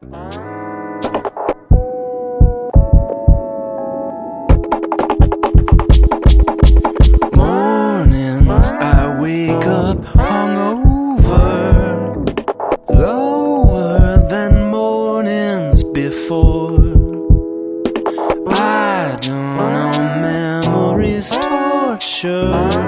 Mornings I wake up hungover, lower than mornings before. I don't know, memories torture.